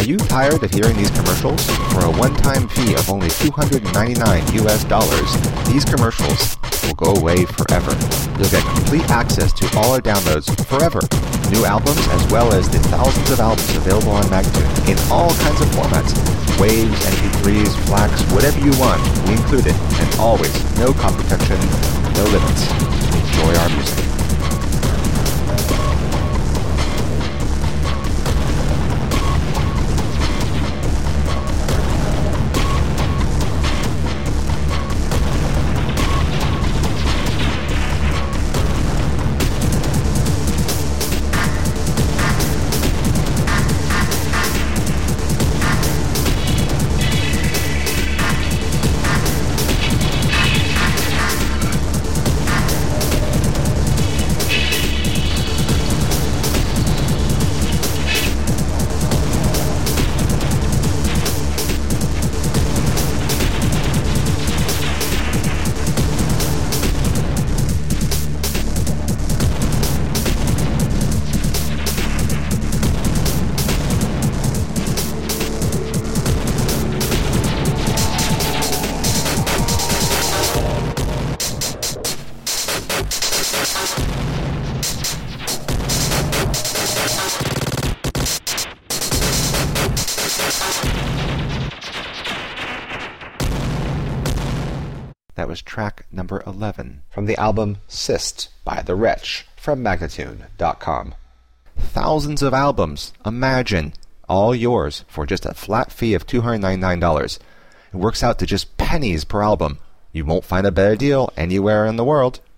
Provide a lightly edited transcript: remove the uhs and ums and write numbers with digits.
Are you tired of hearing these commercials? For a one-time fee of only $299 these commercials will go away forever. You'll get complete access to all our downloads forever. New albums as well as the thousands of albums available on Magnatune in all kinds of formats. Waves, MP3s, FLACs, whatever you want, we include it. And always, no copy protection, no limits. Enjoy our music. That was track number 11 from the album Cyst by The Wretch from Magnatune.com. Thousands of albums, imagine, all yours for just a flat fee of $299. It works out to just pennies per album. You won't find a better deal anywhere in the world.